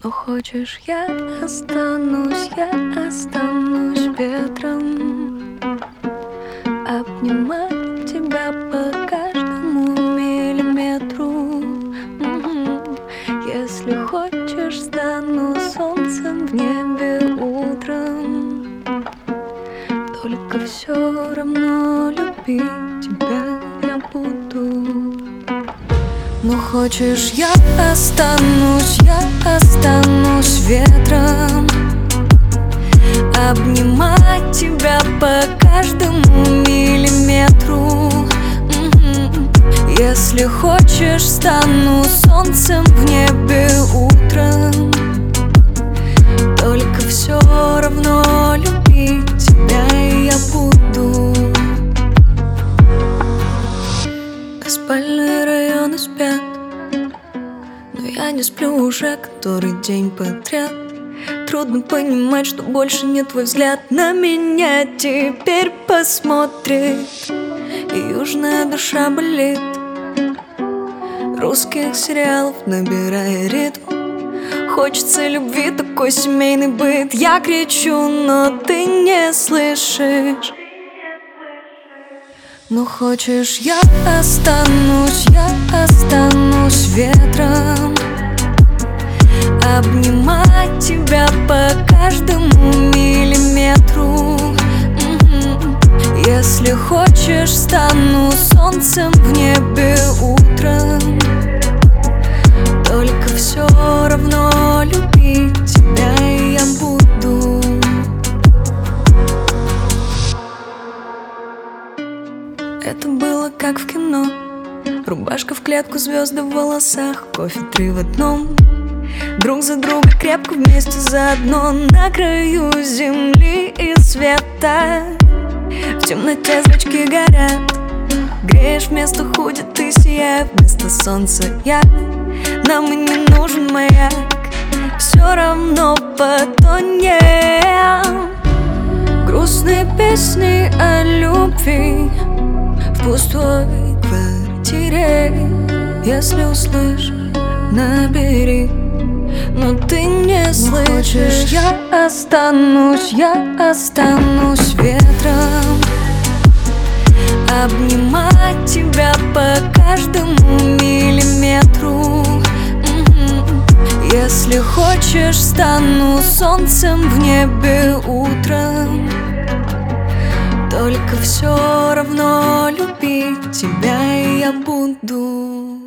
Но хочешь, я останусь ветром, обнимать тебя по каждому миллиметру. Если хочешь, стану солнцем в небе утром. Только все равно любить тебя я буду. Но хочешь, я останусь ветром, обнимать тебя по каждому миллиметру. Если хочешь, стану солнцем в небе утром. Только все равно любить тебя я буду. Спальные районы спят, но я не сплю уже который день подряд. Трудно понимать, что больше не твой взгляд на меня теперь посмотрит. И южная душа болит, русских сериалов набирая ритм. Хочется любви, такой семейный быт. Я кричу, но ты не слышишь. Но хочешь, я останусь ветром, обнимать тебя по каждому миллиметру. Если хочешь, стану солнцем в небе утром. Только все равно любить тебя я буду. Это было как в кино. Рубашка в клетку, звезды в волосах, кофе 3 в одном. Друг за друга крепко вместе заодно. На краю земли и света, в темноте зрачки горят. Греешь вместо худи, ты сияй вместо солнца я. Нам и не нужен маяк, все равно потонем. Грустные песни о любви в пустой квартире. Если услышишь, набери, но ты не слышишь. Я останусь ветром, обнимать тебя по каждому миллиметру. Если хочешь, стану солнцем в небе утром. Только все равно любить тебя я буду.